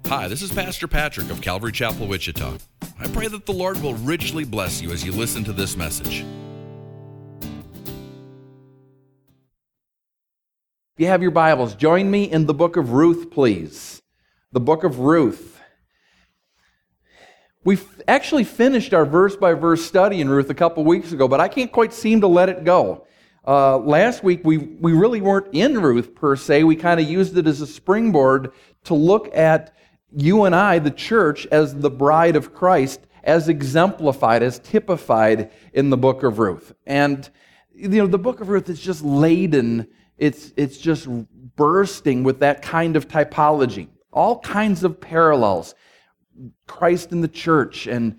Hi, this is Pastor Patrick of Calvary Chapel, Wichita. I pray that the Lord will richly bless you as you listen to this message. If you have your Bibles, join me in the book of Ruth, please. The book of Ruth. We actually finished our verse-by-verse study in Ruth a couple weeks ago, but I can't quite seem to let it go. Last week, we really weren't in Ruth per se. We kind of used it as a springboard to look at you and I, the church, as the bride of Christ, as exemplified, as typified in the book of Ruth. And, the book of Ruth is just laden, it's just bursting with that kind of typology. All kinds of parallels. Christ in the church and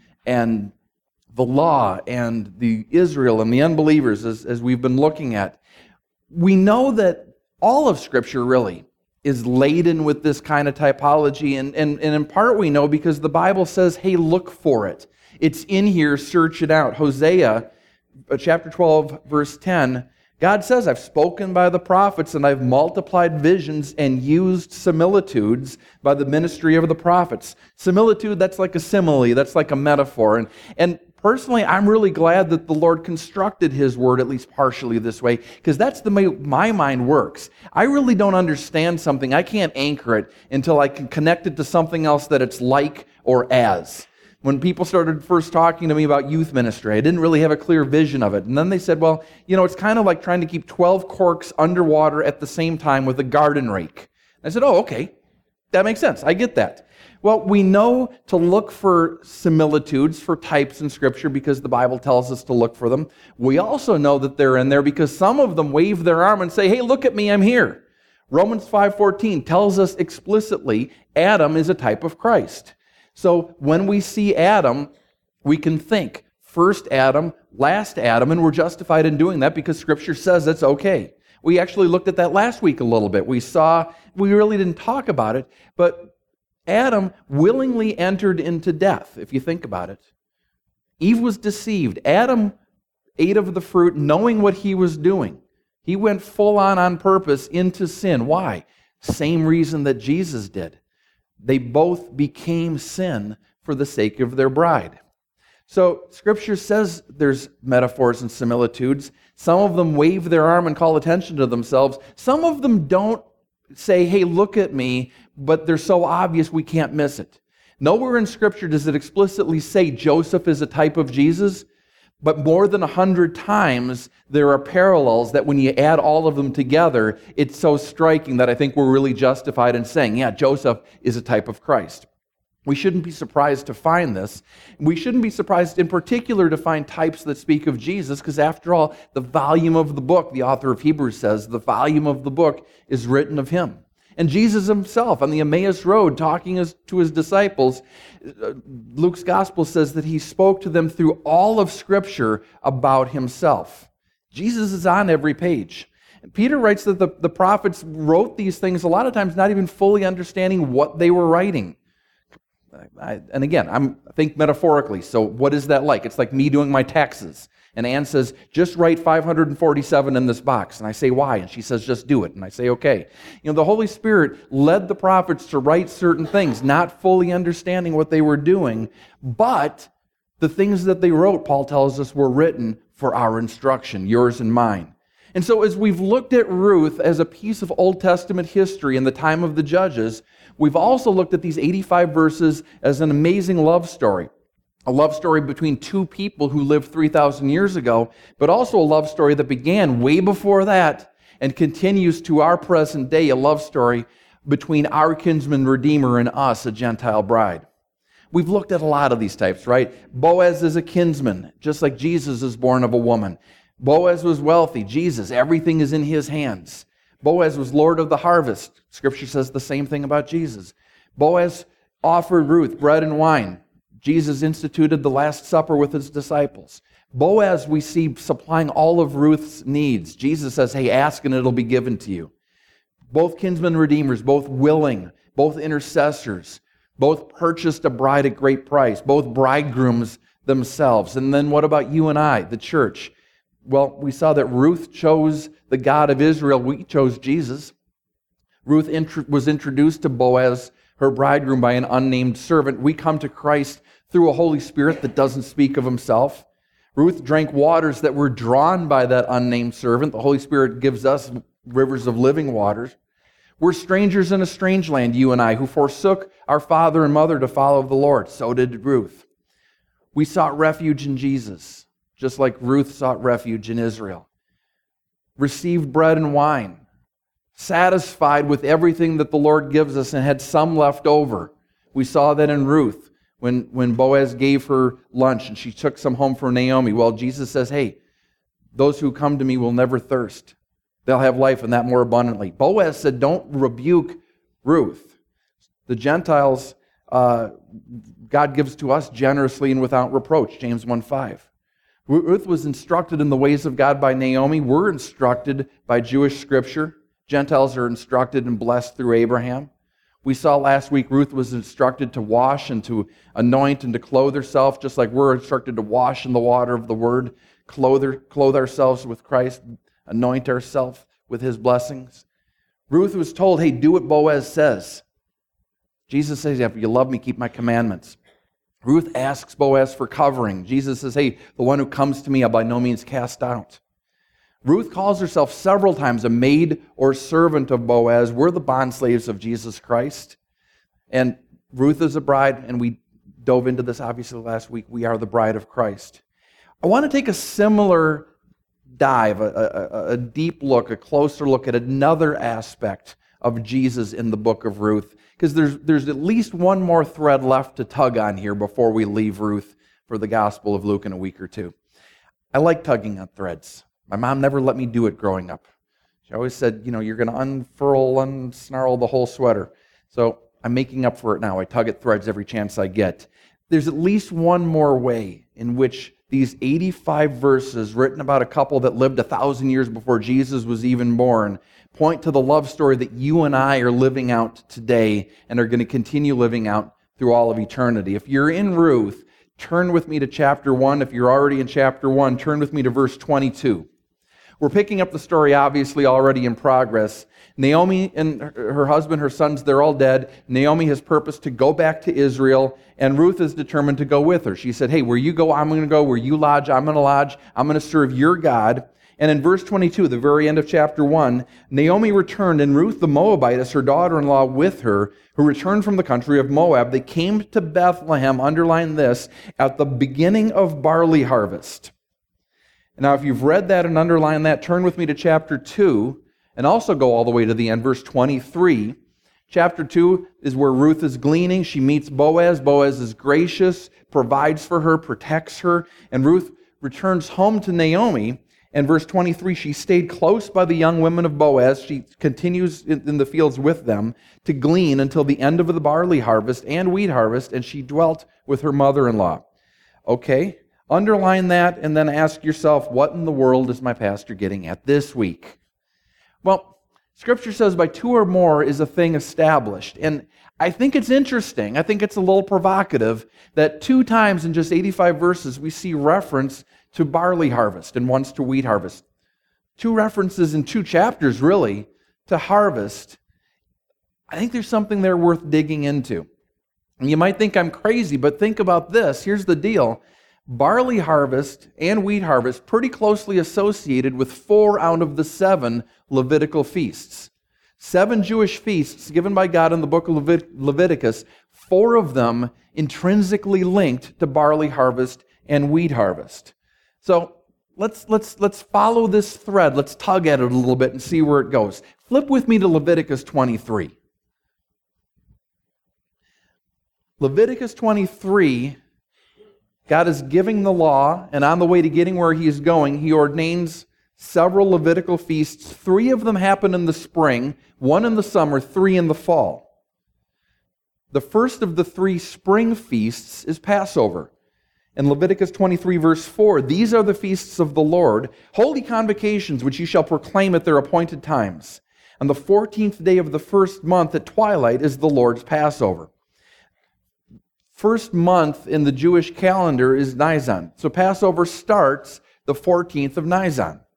the law and the Israel and the unbelievers as we've been looking at. We know that all of Scripture really is laden with this kind of typology, and in part we know because the Bible says, hey, look for it. It's in here, search it out. Hosea, chapter 12, verse 10, God says, I've spoken by the prophets and I've multiplied visions and used similitudes by the ministry of the prophets. Similitude, that's like a simile, that's like a metaphor. And personally, I'm really glad that the Lord constructed His Word at least partially this way, because that's the way my mind works. I really don't understand something. I can't anchor it until I can connect it to something else that it's like or as. When people started first talking to me about youth ministry, I didn't really have a clear vision of it. And then they said, well, it's kind of like trying to keep 12 corks underwater at the same time with a garden rake. I said, oh, okay, that makes sense. I get that. Well, we know to look for similitudes, for types in Scripture, because the Bible tells us to look for them. We also know that they're in there because some of them wave their arm and say, hey, look at me, I'm here. Romans 5:14 tells us explicitly Adam is a type of Christ. So when we see Adam, we can think first Adam, last Adam, and we're justified in doing that because Scripture says it's okay. We actually looked at that last week a little bit. We really didn't talk about it, but Adam willingly entered into death, if you think about it. Eve was deceived. Adam ate of the fruit knowing what he was doing. He went full on purpose into sin. Why? Same reason that Jesus did. They both became sin for the sake of their bride. So Scripture says there's metaphors and similitudes. Some of them wave their arm and call attention to themselves. Some of them don't say, hey, look at me, but they're so obvious we can't miss it. Nowhere in Scripture does it explicitly say Joseph is a type of Jesus, but more than 100 times there are parallels that when you add all of them together, it's so striking that I think we're really justified in saying, yeah, Joseph is a type of Christ. We shouldn't be surprised to find this. We shouldn't be surprised in particular to find types that speak of Jesus, because after all, the volume of the book, the author of Hebrews says, the volume of the book is written of Him. And Jesus Himself on the Emmaus Road talking to His disciples, Luke's gospel says that He spoke to them through all of Scripture about Himself. Jesus is on every page. And Peter writes that the prophets wrote these things a lot of times not even fully understanding what they were writing. And again, I think metaphorically, so what is that like? It's like me doing my taxes. And Ann says, just write 547 in this box. And I say, why? And she says, just do it. And I say, okay. The Holy Spirit led the prophets to write certain things, not fully understanding what they were doing, but the things that they wrote, Paul tells us, were written for our instruction, yours and mine. And so as we've looked at Ruth as a piece of Old Testament history in the time of the Judges, we've also looked at these 85 verses as an amazing love story. A love story between two people who lived 3,000 years ago, but also a love story that began way before that and continues to our present day, a love story between our kinsman redeemer and us, a Gentile bride. We've looked at a lot of these types, right? Boaz is a kinsman, just like Jesus is born of a woman. Boaz was wealthy. Jesus, everything is in his hands. Boaz was Lord of the harvest. Scripture says the same thing about Jesus. Boaz offered Ruth bread and wine. Jesus instituted the Last Supper with His disciples. Boaz, we see supplying all of Ruth's needs. Jesus says, hey, ask and it'll be given to you. Both kinsmen redeemers, both willing, both intercessors, both purchased a bride at great price, both bridegrooms themselves. And then what about you and I, the church? Well, we saw that Ruth chose the God of Israel. We chose Jesus. Ruth was introduced to Boaz her bridegroom by an unnamed servant. We come to Christ through a Holy Spirit that doesn't speak of himself. Ruth drank waters that were drawn by that unnamed servant. The Holy Spirit gives us rivers of living waters. We're strangers in a strange land, you and I, who forsook our father and mother to follow the Lord. So did Ruth. We sought refuge in Jesus, just like Ruth sought refuge in Israel. Received bread and wine, satisfied with everything that the Lord gives us and had some left over. We saw that in Ruth when Boaz gave her lunch and she took some home for Naomi. Well, Jesus says, hey, those who come to me will never thirst. They'll have life and that more abundantly. Boaz said, don't rebuke Ruth. The Gentiles, God gives to us generously and without reproach, James 1:5. Ruth was instructed in the ways of God by Naomi. We're instructed by Jewish scripture. Gentiles are instructed and blessed through Abraham. We saw last week Ruth was instructed to wash and to anoint and to clothe herself, just like we're instructed to wash in the water of the Word, clothe ourselves with Christ, anoint ourselves with His blessings. Ruth was told, hey, do what Boaz says. Jesus says, if you love me, keep my commandments. Ruth asks Boaz for covering. Jesus says, hey, the one who comes to me I'll by no means cast out. Ruth calls herself several times a maid or servant of Boaz. We're the bondslaves of Jesus Christ. And Ruth is a bride, and we dove into this obviously last week. We are the bride of Christ. I want to take a similar dive, a deep look, a closer look at another aspect of Jesus in the book of Ruth, because there's at least one more thread left to tug on here before we leave Ruth for the Gospel of Luke in a week or two. I like tugging on threads. My mom never let me do it growing up. She always said, you're going to unsnarl the whole sweater. So I'm making up for it now. I tug at threads every chance I get. There's at least one more way in which these 85 verses written about a couple that lived 1,000 years before Jesus was even born point to the love story that you and I are living out today and are going to continue living out through all of eternity. If you're in Ruth, turn with me to chapter 1. If you're already in chapter 1, turn with me to verse 22. We're picking up the story, obviously, already in progress. Naomi and her husband, her sons, they're all dead. Naomi has purposed to go back to Israel, and Ruth is determined to go with her. She said, hey, where you go, I'm going to go. Where you lodge, I'm going to lodge. I'm going to serve your God. And in verse 22, the very end of chapter 1, Naomi returned, and Ruth the Moabitess, her daughter-in-law, with her, who returned from the country of Moab. They came to Bethlehem, underline this, at the beginning of barley harvest. Now, if you've read that and underlined that, turn with me to chapter 2 and also go all the way to the end, verse 23. Chapter 2 is where Ruth is gleaning. She meets Boaz. Boaz is gracious, provides for her, protects her, and Ruth returns home to Naomi. And verse 23, she stayed close by the young women of Boaz. She continues in the fields with them to glean until the end of the barley harvest and wheat harvest, and she dwelt with her mother-in-law. Okay? Underline that and then ask yourself, what in the world is my pastor getting at this week? Well, Scripture says by two or more is a thing established. And I think it's interesting, I think it's a little provocative, that 2 times in just 85 verses we see reference to barley harvest and once to wheat harvest. 2 references in 2 chapters, really, to harvest. I think there's something there worth digging into. And you might think I'm crazy, but think about this. Here's the deal. Barley harvest and wheat harvest pretty closely associated with 4 out of the 7 Levitical feasts. 7 Jewish feasts given by God in the book of Leviticus, 4 of them intrinsically linked to barley harvest and wheat harvest. So let's follow this thread. Let's tug at it a little bit and see where it goes. Flip with me to Leviticus 23. Leviticus 23, God is giving the law, and on the way to getting where He is going, He ordains several Levitical feasts. 3 of them happen in the spring, 1 in the summer, 3 in the fall. The first of the 3 spring feasts is Passover. In Leviticus 23, verse 4, these are the feasts of the Lord, holy convocations which you shall proclaim at their appointed times. And the 14th day of the first month at twilight is the Lord's Passover. First month in the Jewish calendar is Nisan. So Passover starts the 14th of Nisan.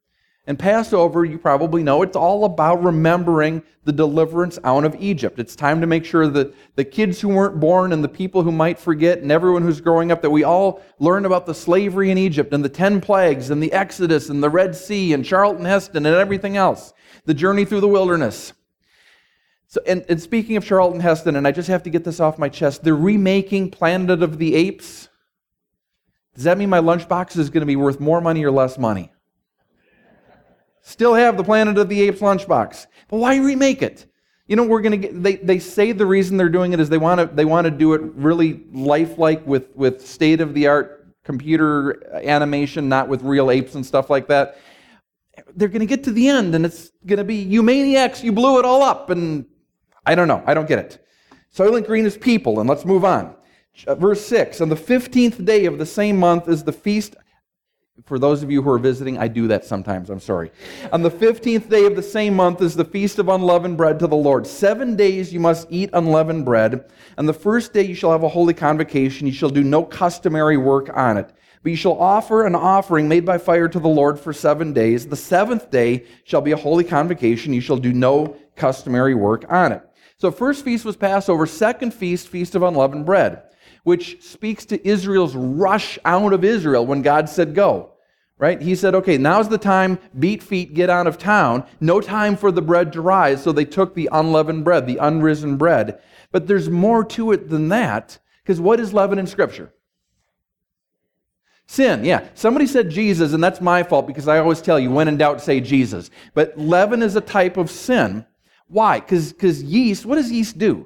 And Passover, you probably know, it's all about remembering the deliverance out of Egypt. It's time to make sure that the kids who weren't born and the people who might forget and everyone who's growing up, that we all learn about the slavery in Egypt and the 10 plagues and the Exodus and the Red Sea and Charlton Heston and everything else. The journey through the wilderness. So, and speaking of Charlton Heston, and I just have to get this off my chest, they're remaking Planet of the Apes. Does that mean my lunchbox is going to be worth more money or less money? Still have the Planet of the Apes lunchbox. But why remake it? You know, we're going to get, they say the reason they're doing it is they want to do it really lifelike with state-of-the-art computer animation, not with real apes and stuff like that. They're going to get to the end and it's going to be, you maniacs, you blew it all up. And I don't know. I don't get it. Soylent Green is people, and let's move on. Verse 6, on the 15th day of the same month is the feast. For those of you who are visiting, I do that sometimes, I'm sorry. On the 15th day of the same month is the feast of unleavened bread to the Lord. 7 days you must eat unleavened bread. On the first day you shall have a holy convocation. You shall do no customary work on it. But you shall offer an offering made by fire to the Lord for 7 days. The seventh day shall be a holy convocation. You shall do no customary work on it. So first feast was Passover. Second feast, Feast of Unleavened Bread, which speaks to Israel's rush out of Israel when God said go. Right? He said, okay, now's the time, beat feet, get out of town. No time for the bread to rise. So they took the unleavened bread, the unrisen bread. But there's more to it than that, because what is leaven in Scripture? Sin, yeah. Somebody said Jesus, and that's my fault because I always tell you, when in doubt, say Jesus. But leaven is a type of sin. Why? Because yeast, what does yeast do?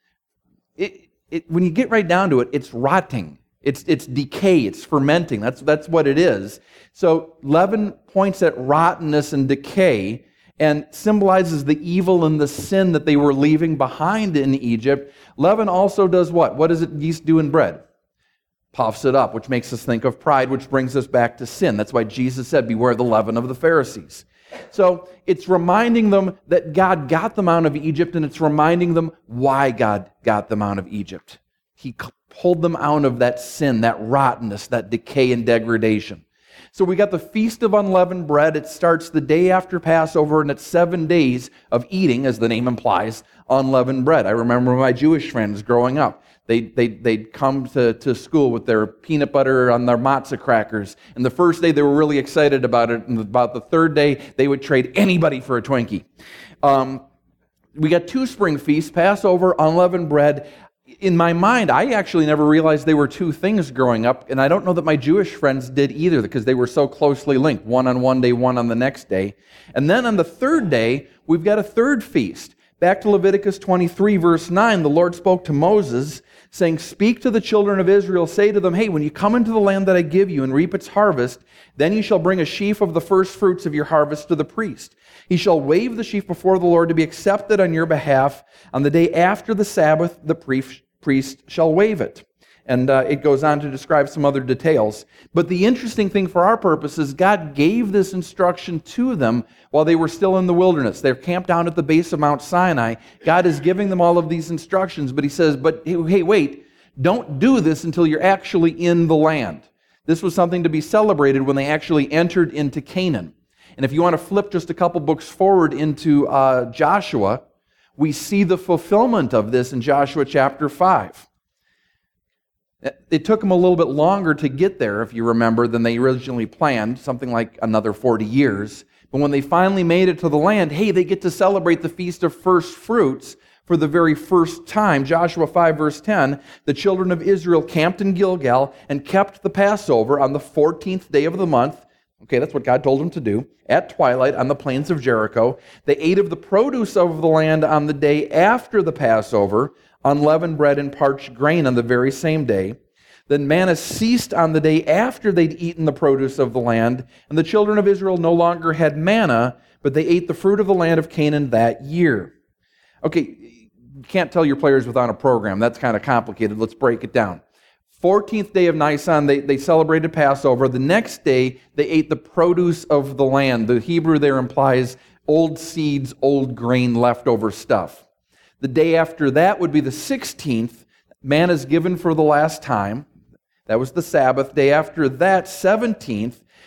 When you get right down to it, it's rotting. It's decay. It's fermenting. That's what it is. So leaven points at rottenness and decay and symbolizes the evil and the sin that they were leaving behind in Egypt. Leaven also does what? What does yeast do in bread? Puffs it up, which makes us think of pride, which brings us back to sin. That's why Jesus said, beware the leaven of the Pharisees. So it's reminding them that God got them out of Egypt, and it's reminding them why God got them out of Egypt. He pulled them out of that sin, that rottenness, that decay and degradation. So we got the Feast of Unleavened Bread. It starts the day after Passover, and it's 7 days of eating, as the name implies, unleavened bread. I remember my Jewish friends growing up. They'd come to school with their peanut butter on their matzah crackers. And the first day they were really excited about it. And about the third day, they would trade anybody for a Twinkie. We got 2 spring feasts, Passover, unleavened bread. In my mind, I actually never realized they were 2 things growing up. And I don't know that my Jewish friends did either because they were so closely linked. One on one day, one on the next day. And then on the third day, we've got a third feast. Back to Leviticus 23, verse 9, the Lord spoke to Moses, saying, speak to the children of Israel, say to them, hey, when you come into the land that I give you and reap its harvest, then you shall bring a sheaf of the first fruits of your harvest to the priest. He shall wave the sheaf before the Lord to be accepted on your behalf. On the day after the Sabbath, the priest shall wave it. And it goes on to describe some other details. But the interesting thing for our purposes, God gave this instruction to them while they were still in the wilderness. They're camped down at the base of Mount Sinai. God is giving them all of these instructions, but he says, but hey, wait, don't do this until you're actually in the land. This was something to be celebrated when they actually entered into Canaan. And if you want to flip just a couple books forward into Joshua, we see the fulfillment of this in Joshua chapter 5. It took them a little bit longer to get there, if you remember, than they originally planned, something like another 40 years. But when they finally made it to the land, hey, they get to celebrate the Feast of First Fruits for the very first time. Joshua 5, verse 10, the children of Israel camped in Gilgal and kept the Passover on the 14th day of the month. Okay, that's what God told them to do. At twilight on the plains of Jericho. They ate of the produce of the land on the day after the Passover, unleavened bread and parched grain on the very same day. Then manna ceased on the day after they'd eaten the produce of the land, and the children of Israel no longer had manna, but they ate the fruit of the land of Canaan that year. Okay, you can't tell your players without a program. That's kind of complicated. Let's break it down. 14th day of Nisan, they celebrated Passover. The next day, they ate the produce of the land. The Hebrew there implies old seeds, old grain, leftover stuff. The day after that would be the 16th. Manna is given for the last time. That was the Sabbath. Day after that, 17th,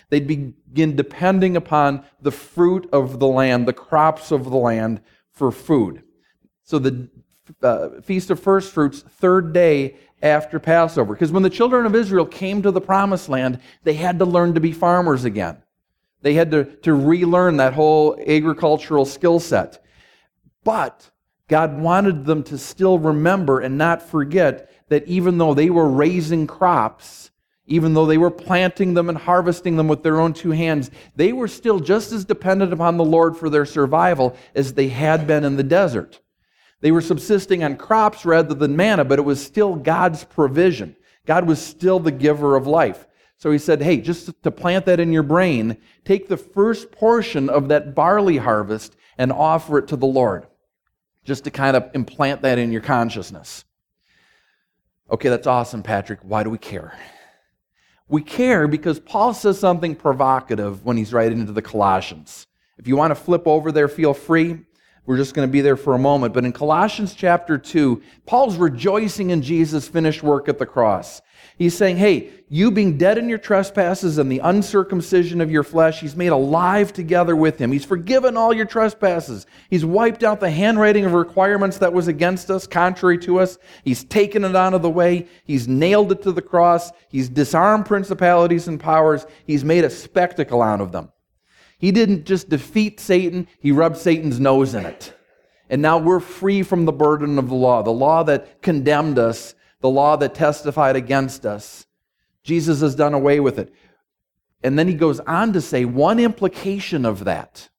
They'd begin depending upon the fruit of the land, the crops of the land for food. So the Feast of First Fruits, third day after Passover. Because when the children of Israel came to the Promised Land, they had to learn to be farmers again. They had to relearn that whole agricultural skill set. But God wanted them to still remember and not forget that even though they were raising crops, even though they were planting them and harvesting them with their own two hands, they were still just as dependent upon the Lord for their survival as they had been in the desert. They were subsisting on crops rather than manna, but it was still God's provision. God was still the giver of life. So he said, hey, just to plant that in your brain, take the first portion of that barley harvest and offer it to the Lord, just to kind of implant that in your consciousness. Okay, that's awesome, Patrick. Why do we care? We care because Paul says something provocative when he's writing to the Colossians. If you want to flip over there, feel free. We're just going to be there for a moment. But in Colossians chapter 2, Paul's rejoicing in Jesus' finished work at the cross. He's saying, hey, you being dead in your trespasses and the uncircumcision of your flesh, he's made alive together with him. He's forgiven all your trespasses. He's wiped out the handwriting of requirements that was against us, contrary to us. He's taken it out of the way. He's nailed it to the cross. He's disarmed principalities and powers. He's made a spectacle out of them. He didn't just defeat Satan, he rubbed Satan's nose in it. And now we're free from the burden of the law that condemned us, the law that testified against us. Jesus has done away with it. And then he goes on to say one implication of that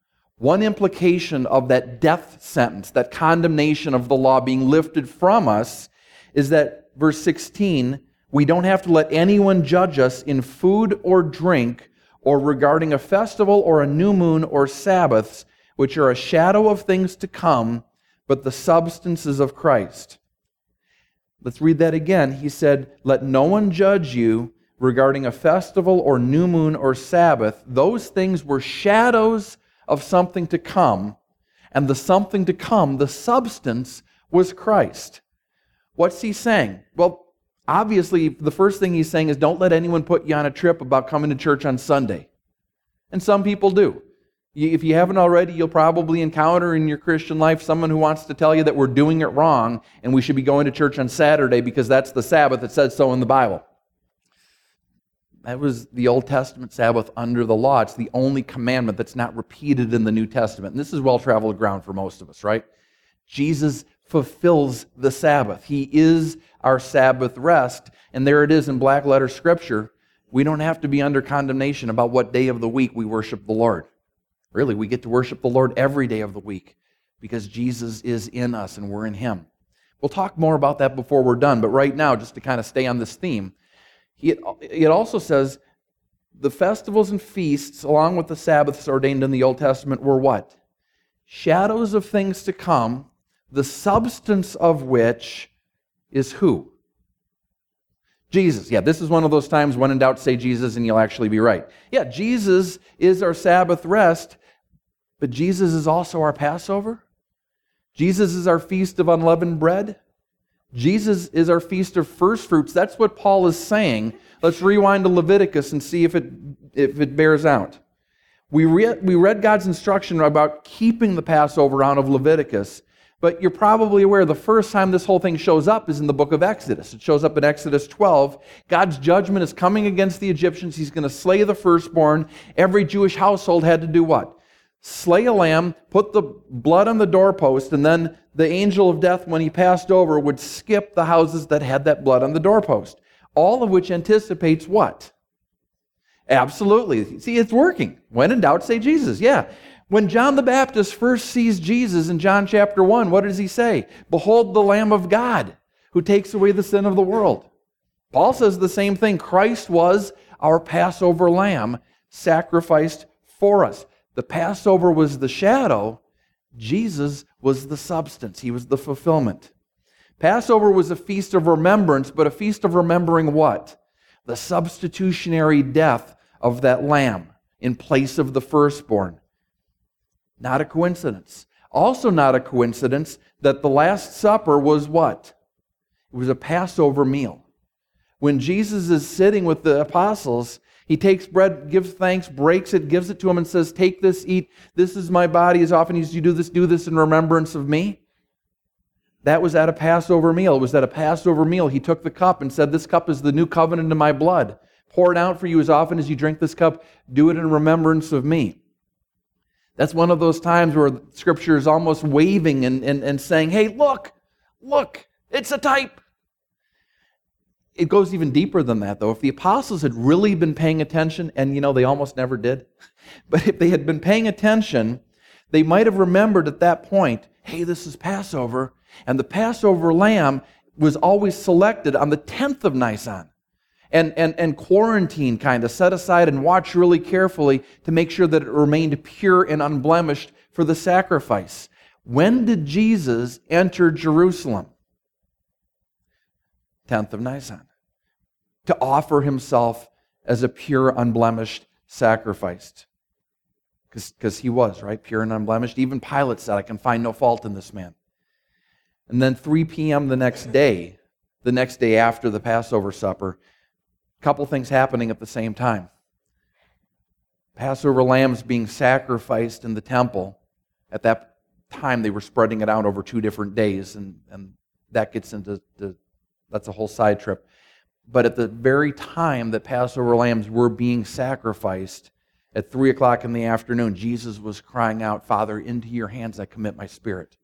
death sentence, that condemnation of the law being lifted from us, is that, verse 16, we don't have to let anyone judge us in food or drink or regarding a festival or a new moon or Sabbaths, which are a shadow of things to come, but the substances of Christ. Let's read that again. He said, let no one judge you regarding a festival or new moon or Sabbath. Those things were shadows of something to come, and the something to come, the substance, was Christ. What's he saying? Well, obviously, the first thing he's saying is don't let anyone put you on a trip about coming to church on Sunday. And some people do. If you haven't already, you'll probably encounter in your Christian life someone who wants to tell you that we're doing it wrong and we should be going to church on Saturday because that's the Sabbath. It says so in the Bible. That was the Old Testament Sabbath under the law. It's the only commandment that's not repeated in the New Testament. And this is well-traveled ground for most of us, right? Jesus fulfills the Sabbath. He is our Sabbath rest. And there it is in black letter scripture. We don't have to be under condemnation about what day of the week we worship the Lord. Really, we get to worship the Lord every day of the week because Jesus is in us and we're in Him. We'll talk more about that before we're done, but right now, just to kind of stay on this theme, it also says the festivals and feasts, along with the Sabbaths ordained in the Old Testament, were what? Shadows of things to come, the substance of which is who? Jesus. Yeah, this is one of those times when in doubt, say Jesus and you'll actually be right. Yeah, Jesus is our Sabbath rest, but Jesus is also our Passover. Jesus is our feast of unleavened bread. Jesus is our feast of first fruits. That's what Paul is saying. Let's rewind to Leviticus and see if it bears out. We read God's instruction about keeping the Passover out of Leviticus, but you're probably aware the first time this whole thing shows up is in the book of Exodus. It shows up in Exodus 12. God's judgment is coming against the Egyptians. He's going to slay the firstborn. Every Jewish household had to do what? Slay a lamb, put the blood on the doorpost, and then the angel of death, when he passed over, would skip the houses that had that blood on the doorpost. All of which anticipates what? Absolutely. See, it's working. When in doubt, say Jesus. Yeah. When John the Baptist first sees Jesus in John chapter 1, what does he say? Behold the Lamb of God who takes away the sin of the world. Paul says the same thing. Christ was our Passover lamb sacrificed for us. The Passover was the shadow. Jesus was the substance. He was the fulfillment. Passover was a feast of remembrance, but a feast of remembering what? The substitutionary death of that lamb in place of the firstborn. Not a coincidence. Also not a coincidence that the Last Supper was what? It was a Passover meal. When Jesus is sitting with the apostles, He takes bread, gives thanks, breaks it, gives it to him, and says, take this, eat. This is my body. As often as you do this in remembrance of me. That was at a Passover meal. It was at a Passover meal. He took the cup and said, this cup is the new covenant in my blood. Pour it out for you as often as you drink this cup. Do it in remembrance of me. That's one of those times where Scripture is almost waving and saying, hey, look, it's a type. It goes even deeper than that, though. If the apostles had really been paying attention, and they almost never did, but if they had been paying attention, they might have remembered at that point, hey, this is Passover, and the Passover lamb was always selected on the 10th of Nisan. And quarantine kind of set aside and watched really carefully to make sure that it remained pure and unblemished for the sacrifice. When did Jesus enter Jerusalem? 10th of Nisan. To offer himself as a pure, unblemished sacrifice. Because he was, right? Pure and unblemished. Even Pilate said, I can find no fault in this man. And then 3 p.m. the next day after the Passover supper, a couple things happening at the same time. Passover lambs being sacrificed in the temple. At that time, they were spreading it out over 2 different days, and that gets into that's a whole side trip. But at the very time that Passover lambs were being sacrificed, at 3 o'clock in the afternoon, Jesus was crying out, Father, into your hands I commit my spirit.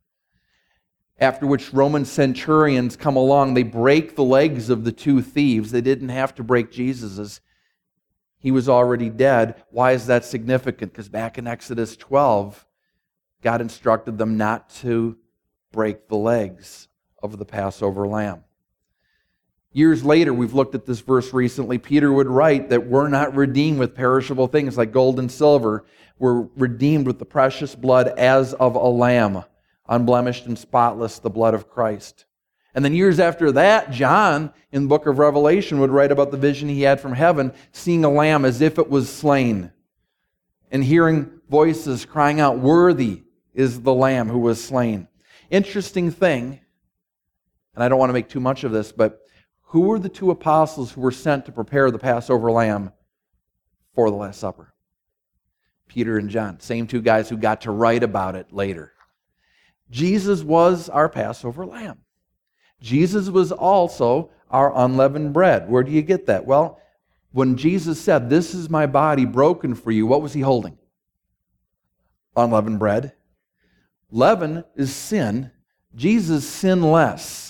After which Roman centurions come along, they break the legs of the 2 thieves. They didn't have to break Jesus's. He was already dead. Why is that significant? Because back in Exodus 12, God instructed them not to break the legs of the Passover lamb. Years later, we've looked at this verse recently, Peter would write that we're not redeemed with perishable things like gold and silver. We're redeemed with the precious blood as of a lamb, unblemished and spotless, the blood of Christ. And then years after that, John, in the book of Revelation, would write about the vision he had from heaven, seeing a lamb as if it was slain, and hearing voices crying out, worthy is the lamb who was slain. Interesting thing, and I don't want to make too much of this, but who were the 2 apostles who were sent to prepare the Passover lamb for the Last Supper? Peter and John, same 2 guys who got to write about it later. Jesus was our Passover lamb. Jesus was also our unleavened bread. Where do you get that? Well, when Jesus said, this is my body broken for you, what was he holding? Unleavened bread. Leaven is sin. Jesus sinless.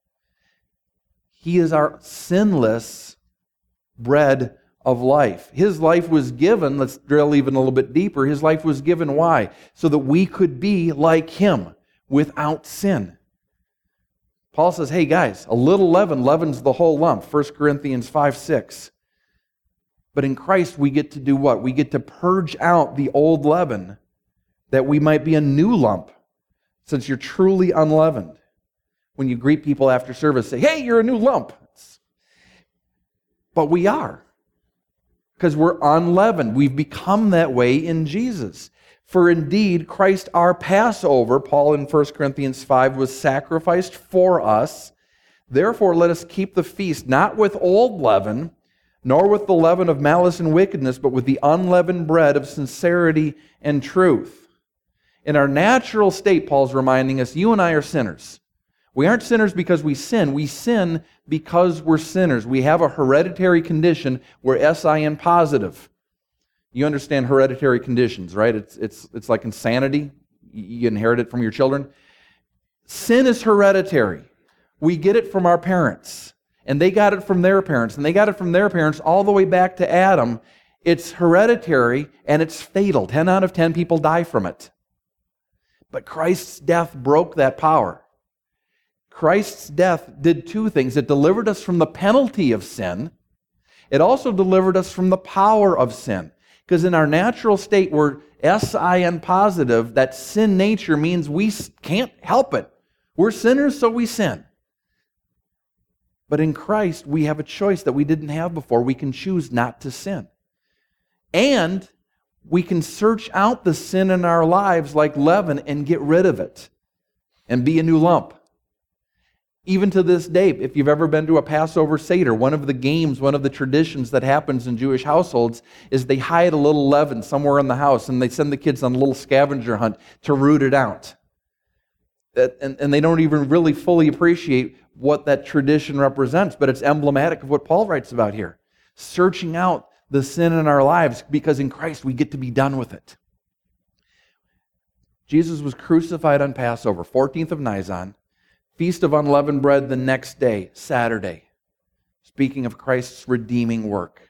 He is our sinless bread of life. His life was given, let's drill even a little bit deeper, his life was given why? So that we could be like him without sin. Paul says, hey guys, a little leaven leavens the whole lump, 1 Corinthians 5:6. But in Christ we get to do what? We get to purge out the old leaven that we might be a new lump, since you're truly unleavened. When you greet people after service, say, hey, you're a new lump. But we are. Because we're unleavened. We've become that way in Jesus. For indeed, Christ our Passover, Paul in 1 Corinthians 5, was sacrificed for us. Therefore, let us keep the feast not with old leaven, nor with the leaven of malice and wickedness, but with the unleavened bread of sincerity and truth. In our natural state, Paul's reminding us, you and I are sinners. We aren't sinners because we sin. We sin because we're sinners. We have a hereditary condition. We're SIN positive. You understand hereditary conditions, right? It's like insanity. You inherit it from your children. Sin is hereditary. We get it from our parents. And they got it from their parents. And they got it from their parents all the way back to Adam. It's hereditary and it's fatal. 10 out of 10 people die from it. But Christ's death broke that power. Christ's death did 2 things. It delivered us from the penalty of sin. It also delivered us from the power of sin. Because in our natural state, we're SIN positive. That sin nature means we can't help it. We're sinners, so we sin. But in Christ, we have a choice that we didn't have before. We can choose not to sin. And we can search out the sin in our lives like leaven and get rid of it and be a new lump. Even to this day, if you've ever been to a Passover Seder, one of the games, one of the traditions that happens in Jewish households is they hide a little leaven somewhere in the house and they send the kids on a little scavenger hunt to root it out. And they don't even really fully appreciate what that tradition represents, but it's emblematic of what Paul writes about here. Searching out the sin in our lives, because in Christ we get to be done with it. Jesus was crucified on Passover, 14th of Nisan, Feast of Unleavened Bread the next day, Saturday. Speaking of Christ's redeeming work.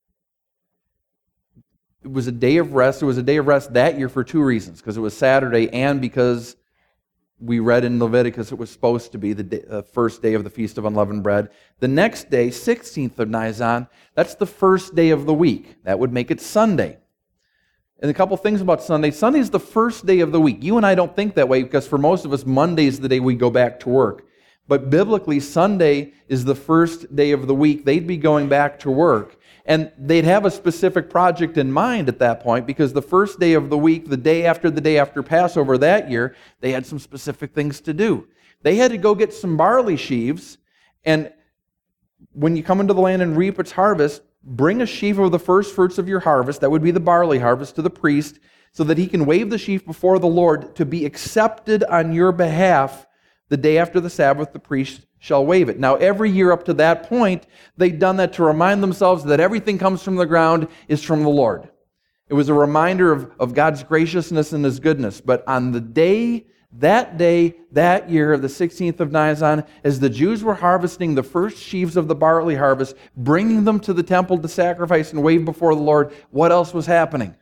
It was a day of rest. It was a day of rest that year for two reasons. Because it was Saturday and because we read in Leviticus it was supposed to be the first day of the Feast of Unleavened Bread. The next day, 16th of Nisan, that's the first day of the week. That would make it Sunday. And a couple things about Sunday. Sunday is the first day of the week. You and I don't think that way because for most of us, Monday is the day we go back to work. But biblically, Sunday is the first day of the week. They'd be going back to work. And they'd have a specific project in mind at that point because the first day of the week, the day after Passover that year, they had some specific things to do. They had to go get some barley sheaves, and when you come into the land and reap its harvest, bring a sheaf of the first fruits of your harvest, that would be the barley harvest, to the priest, so that he can wave the sheaf before the Lord to be accepted on your behalf. The day after the Sabbath, the priest shall wave it. Now, every year up to that point, they'd done that to remind themselves that everything comes from the ground is from the Lord. It was a reminder of God's graciousness and His goodness. But on the day, that year of the 16th of Nisan, as the Jews were harvesting the first sheaves of the barley harvest, bringing them to the temple to sacrifice and wave before the Lord, what else was happening?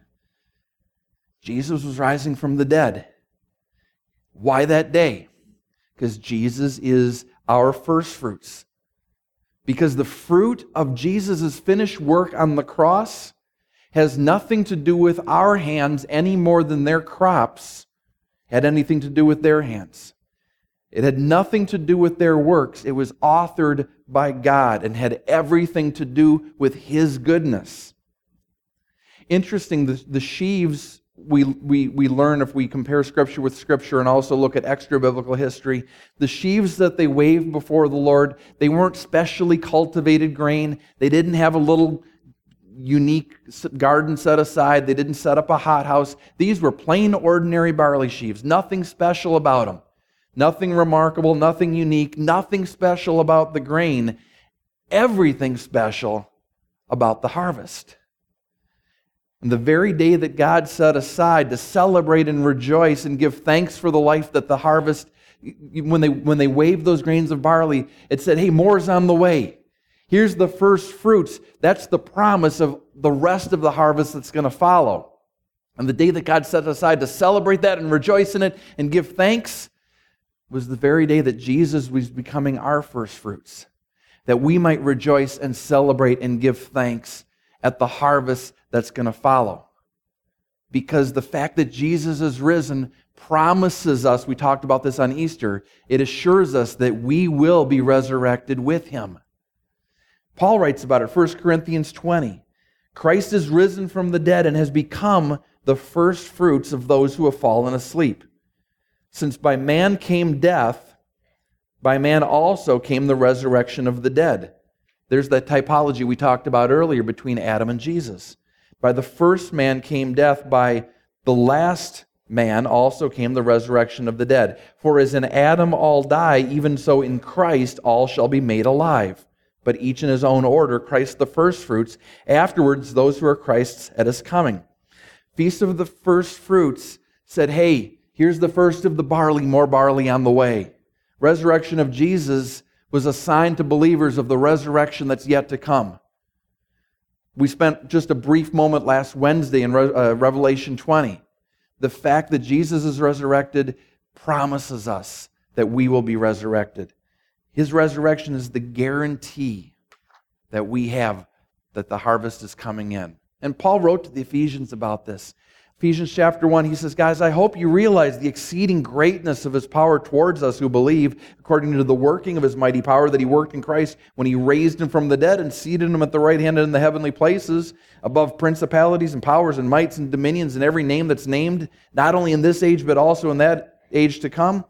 Jesus was rising from the dead. Why that day? Because Jesus is our first fruits. Because the fruit of Jesus' finished work on the cross has nothing to do with our hands any more than their crops had anything to do with their hands. It had nothing to do with their works. It was authored by God and had everything to do with His goodness. Interesting, the sheaves we learn if we compare Scripture with Scripture and also look at extra-biblical history. The sheaves that they waved before the Lord, they weren't specially cultivated grain. They didn't have a little unique garden set aside. They didn't set up a hothouse. These were plain, ordinary barley sheaves. Nothing special about them. Nothing remarkable, nothing unique, nothing special about the grain. Everything special about the harvest. And the very day that God set aside to celebrate and rejoice and give thanks for the life that the harvest, when they waved those grains of barley, it said, hey, more's on the way. Here's the first fruits. That's the promise of the rest of the harvest that's going to follow. And the day that God set aside to celebrate that and rejoice in it and give thanks was the very day that Jesus was becoming our first fruits, that we might rejoice and celebrate and give thanks at the harvest that's going to follow. Because the fact that Jesus is risen promises us, we talked about this on Easter, it assures us that we will be resurrected with Him. Paul writes about it, 1 Corinthians 20. Christ is risen from the dead and has become the first fruits of those who have fallen asleep. Since by man came death, by man also came the resurrection of the dead. There's that typology we talked about earlier between Adam and Jesus. By the first man came death, by the last man also came the resurrection of the dead. For as in Adam all die, even so in Christ all shall be made alive. But each in his own order, Christ the first fruits, afterwards those who are Christ's at His coming. Feast of the First Fruits said, hey, here's the first of the barley, more barley on the way. Resurrection of Jesus was a sign to believers of the resurrection that's yet to come. We spent just a brief moment last Wednesday in Revelation 20. The fact that Jesus is resurrected promises us that we will be resurrected. His resurrection is the guarantee that we have that the harvest is coming in. And Paul wrote to the Ephesians about this. Ephesians chapter 1, he says, guys, I hope you realize the exceeding greatness of His power towards us who believe, according to the working of His mighty power that He worked in Christ when He raised Him from the dead and seated Him at the right hand in the heavenly places, above principalities and powers and mights and dominions and every name that's named, not only in this age but also in that age to come.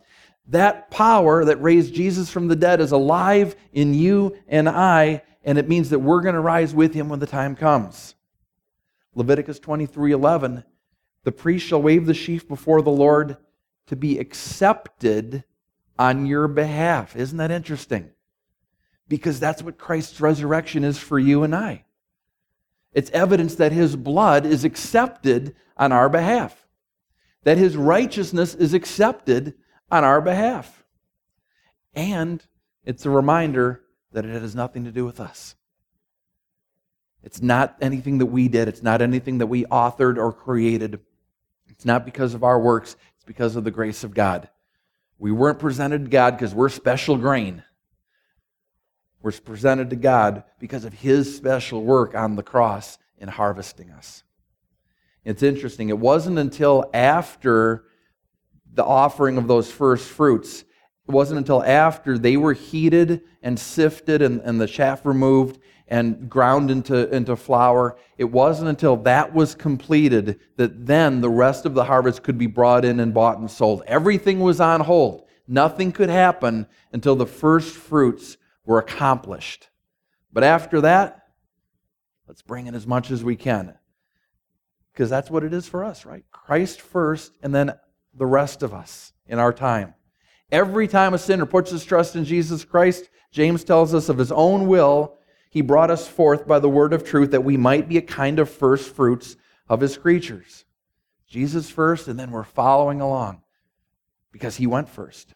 That power that raised Jesus from the dead is alive in you and I, and it means that we're going to rise with him when the time comes. Leviticus 23:11, the priest shall wave the sheaf before the Lord to be accepted on your behalf. Isn't that interesting? Because that's what Christ's resurrection is for you and I. It's evidence that his blood is accepted on our behalf, that his righteousness is accepted on our behalf. And it's a reminder that it has nothing to do with us. It's not anything that we did. It's not anything that we authored or created. It's not because of our works. It's because of the grace of God. We weren't presented to God because we're special grain. We're presented to God because of his special work on the cross in harvesting us. It's interesting. It wasn't until after the offering of those first fruits, it wasn't until after they were heated and sifted and the chaff removed and ground into flour, it wasn't until that was completed that then the rest of the harvest could be brought in and bought and sold. Everything was on hold. Nothing could happen until the first fruits were accomplished. But after that, let's bring in as much as we can. Because that's what it is for us, right? Christ first, and then the rest of us in our time. Every time a sinner puts his trust in Jesus Christ, James tells us of his own will, he brought us forth by the word of truth that we might be a kind of first fruits of his creatures. Jesus first, and then we're following along because he went first.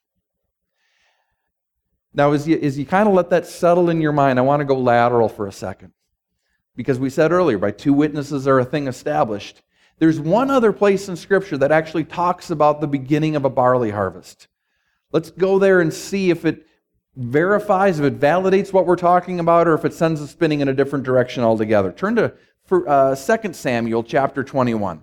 Now, as you kind of let that settle in your mind, I want to go lateral for a second. Because we said earlier, by two witnesses are a thing established. There's one other place in Scripture that actually talks about the beginning of a barley harvest. Let's go there and see if it verifies, if it validates what we're talking about, or if it sends us spinning in a different direction altogether. Turn to 2 Samuel chapter 21.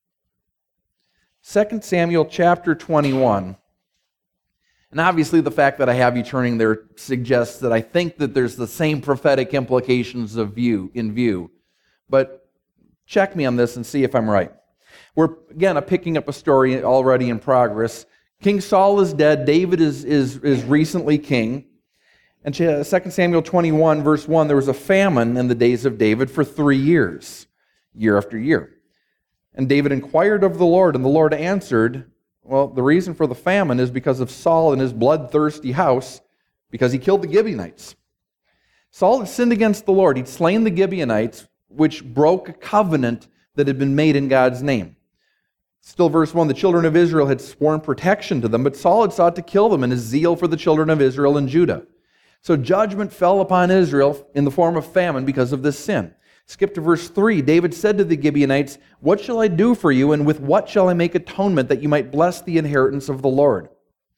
2 Samuel chapter 21. And obviously the fact that I have you turning there suggests that I think that there's the same prophetic implications in view. But check me on this and see if I'm right. We're, again, picking up a story already in progress. King Saul is dead. David is recently king. And 2 Samuel 21, verse 1, there was a famine in the days of David for 3 years, year after year. And David inquired of the Lord, and the Lord answered, well, the reason for the famine is because of Saul and his bloodthirsty house, because he killed the Gibeonites. Saul had sinned against the Lord. He'd slain the Gibeonites, which broke a covenant that had been made in God's name. Still, verse 1, the children of Israel had sworn protection to them, but Saul had sought to kill them in his zeal for the children of Israel and Judah. So judgment fell upon Israel in the form of famine because of this sin. Skip to verse 3. David said to the Gibeonites, what shall I do for you, and with what shall I make atonement that you might bless the inheritance of the Lord?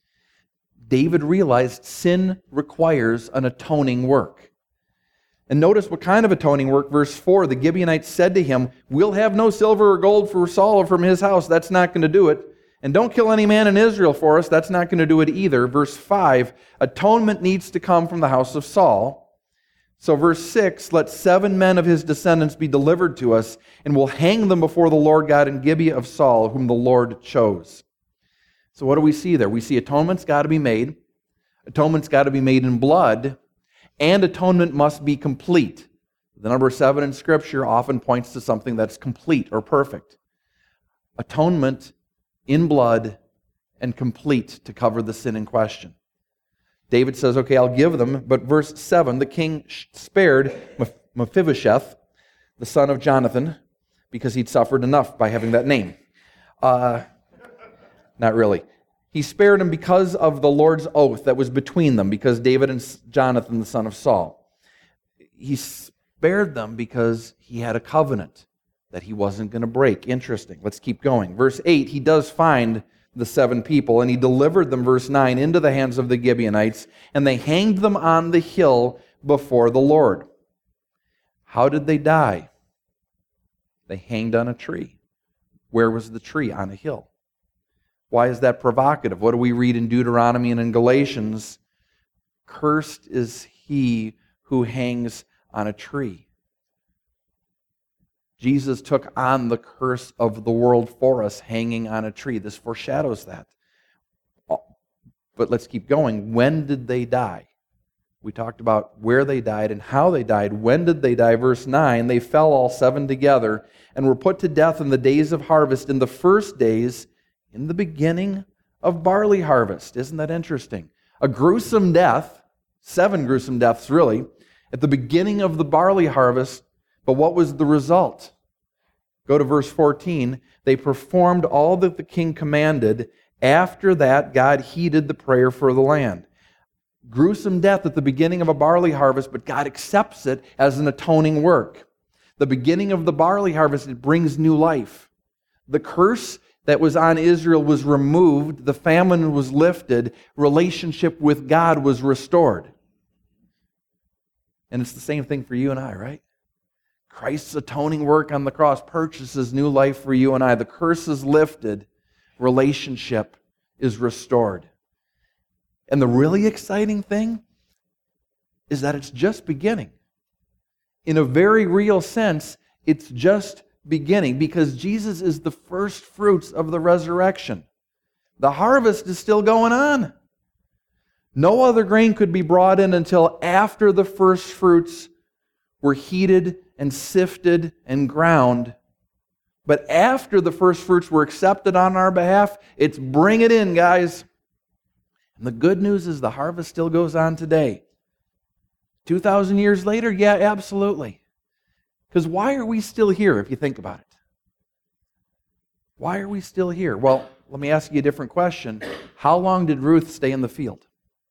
David realized sin requires an atoning work. And notice what kind of atoning work. Verse 4, the Gibeonites said to him, we'll have no silver or gold for Saul or from his house. That's not going to do it. And don't kill any man in Israel for us. That's not going to do it either. Verse 5, atonement needs to come from the house of Saul. So verse 6, let 7 men of his descendants be delivered to us, and we'll hang them before the Lord God in Gibeah of Saul, whom the Lord chose. So what do we see there? We see atonement's got to be made. Atonement's got to be made in blood, and atonement must be complete. The number 7 in Scripture often points to something that's complete or perfect. Atonement in blood and complete to cover the sin in question. David says, okay, I'll give them. But verse 7, the king spared Mephibosheth, the son of Jonathan, because he'd suffered enough by having that name. Not really. He spared him because of the Lord's oath that was between them, because David and Jonathan, the son of Saul. He spared them because he had a covenant that he wasn't going to break. Interesting. Let's keep going. Verse 8, he does find the 7 people, and he delivered them, verse 9, into the hands of the Gibeonites, and they hanged them on the hill before the Lord. How did they die? They hanged on a tree. Where was the tree? On a hill. Why is that provocative? What do we read in Deuteronomy and in Galatians? Cursed is he who hangs on a tree. Jesus took on the curse of the world for us, hanging on a tree. This foreshadows that. But let's keep going. When did they die? We talked about where they died and how they died. When did they die? Verse 9, they fell all seven together and were put to death in the days of harvest, in the first days, in the beginning of barley harvest. Isn't that interesting? A gruesome death, 7 gruesome deaths really, at the beginning of the barley harvest. But what was the result? Go to verse 14. They performed all that the king commanded. After that, God heeded the prayer for the land. Gruesome death at the beginning of a barley harvest, but God accepts it as an atoning work. The beginning of the barley harvest, it brings new life. The curse that was on Israel was removed. The famine was lifted. Relationship with God was restored. And it's the same thing for you and I, right? Christ's atoning work on the cross purchases new life for you and I. The curse is lifted. Relationship is restored. And the really exciting thing is that it's just beginning. In a very real sense, it's just beginning because Jesus is the first fruits of the resurrection. The harvest is still going on. No other grain could be brought in until after the first fruits were heated and sifted and ground. But after the first fruits were accepted on our behalf, it's bring it in, guys. And the good news is the harvest still goes on today. 2,000 years later, yeah, absolutely. Because why are we still here, if you think about it? Why are we still here? Well, let me ask you a different question. How long did Ruth stay in the field?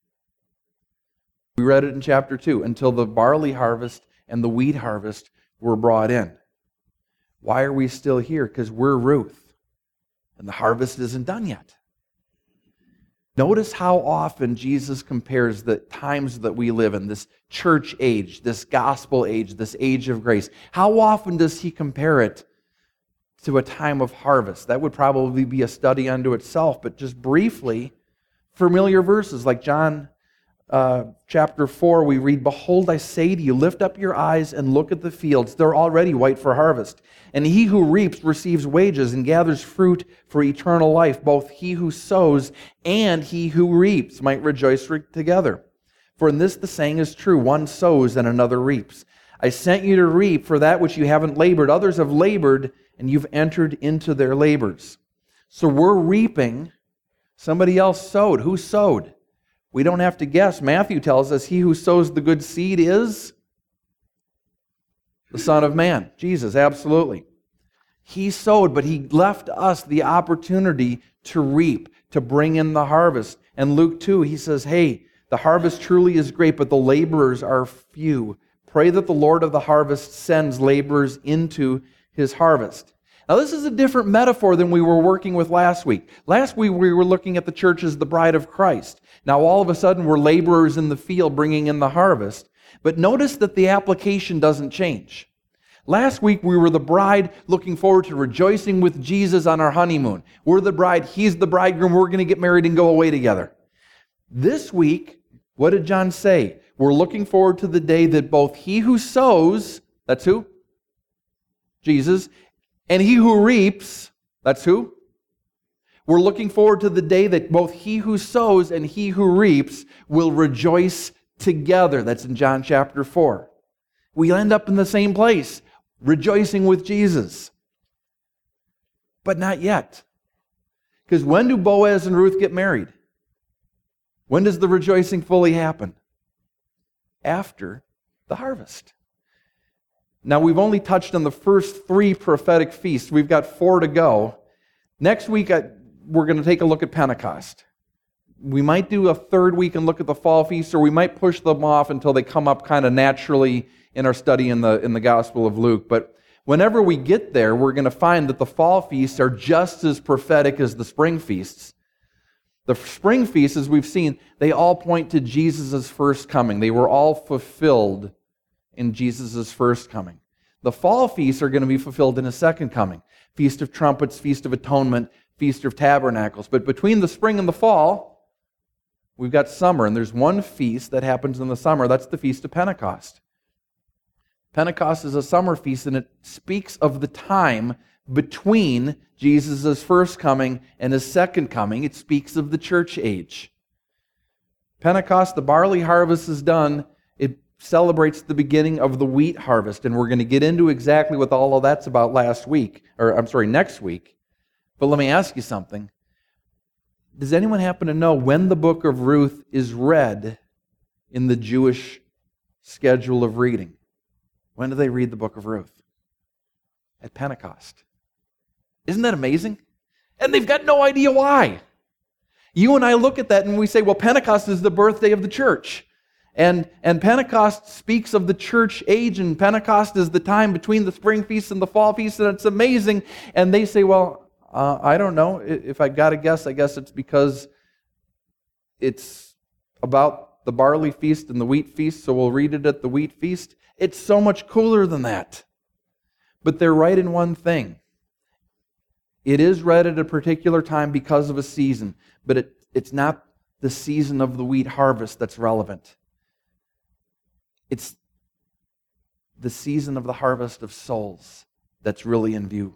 We read it in chapter 2, until the barley harvest and the wheat harvest were brought in. Why are we still here? Because we're Ruth, and the harvest isn't done yet. Notice how often Jesus compares the times that we live in, this church age, this gospel age, this age of grace. How often does he compare it to a time of harvest? That would probably be a study unto itself, but just briefly, familiar verses like John chapter 4, we read, "Behold, I say to you, lift up your eyes and look at the fields. They're already white for harvest. And he who reaps receives wages and gathers fruit for eternal life. Both he who sows and he who reaps might rejoice together. For in this the saying is true, one sows and another reaps. I sent you to reap for that which you haven't labored. Others have labored, and you've entered into their labors." So we're reaping. Somebody else sowed. Who sowed? We don't have to guess. Matthew tells us he who sows the good seed is the Son of Man, Jesus, absolutely. He sowed, but he left us the opportunity to reap, to bring in the harvest. And Luke 2, he says, hey, the harvest truly is great, but the laborers are few. Pray that the Lord of the harvest sends laborers into his harvest. Now, this is a different metaphor than we were working with last week. Last week, we were looking at the church as the bride of Christ. Now, all of a sudden, we're laborers in the field bringing in the harvest. But notice that the application doesn't change. Last week, we were the bride looking forward to rejoicing with Jesus on our honeymoon. We're the bride, he's the bridegroom, we're going to get married and go away together. This week, what did John say? We're looking forward to the day that both he who sows, that's who? Jesus, and he who reaps, that's who? We're looking forward to the day that both he who sows and he who reaps will rejoice together. That's in John chapter 4. We end up in the same place, rejoicing with Jesus. But not yet. Because when do Boaz and Ruth get married? When does the rejoicing fully happen? After the harvest. Now, we've only touched on the first 3 prophetic feasts. We've got 4 to go. Next week, we're going to take a look at Pentecost. We might do a 3rd week and look at the fall feast, or we might push them off until they come up kind of naturally in our study in the Gospel of Luke. But whenever we get there, we're going to find that the fall feasts are just as prophetic as the spring feasts. The spring feasts, as we've seen, they all point to Jesus' first coming. They were all fulfilled in Jesus' first coming. The fall feasts are going to be fulfilled in his second coming. Feast of Trumpets, Feast of Atonement, Feast of Tabernacles. But between the spring and the fall, we've got summer, and there's one feast that happens in the summer. That's the Feast of Pentecost. Pentecost is a summer feast, and it speaks of the time between Jesus' first coming and his second coming. It speaks of the church age. Pentecost, the barley harvest is done. It celebrates the beginning of the wheat harvest, and we're going to get into exactly what all of that's about next week. But let me ask you something. Does anyone happen to know when the book of Ruth is read in the Jewish schedule of reading? When do they read the book of Ruth? At Pentecost. Isn't that amazing? And they've got no idea why. You and I look at that and we say, well, Pentecost is the birthday of the church. And Pentecost speaks of the church age, and Pentecost is the time between the spring feast and the fall feast, and it's amazing. And they say, well, I don't know. If I got to guess, I guess it's because it's about the barley feast and the wheat feast, so we'll read it at the wheat feast. It's so much cooler than that. But they're right in one thing. It is read at a particular time because of a season, but it's not the season of the wheat harvest that's relevant. It's the season of the harvest of souls that's really in view.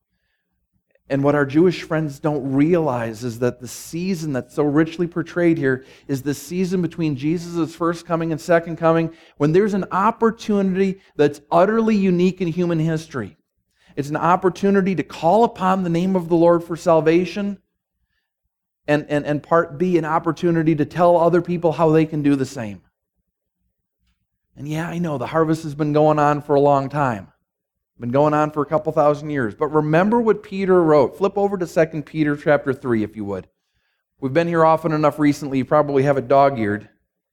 And what our Jewish friends don't realize is that the season that's so richly portrayed here is the season between Jesus' first coming and second coming, when there's an opportunity that's utterly unique in human history. It's an opportunity to call upon the name of the Lord for salvation, and part B, an opportunity to tell other people how they can do the same. And yeah, I know the harvest has been going on for a long time. Been going on for a couple thousand years. But remember what Peter wrote. Flip over to 2 Peter chapter 3, if you would. We've been here often enough recently, you probably have it dog-eared.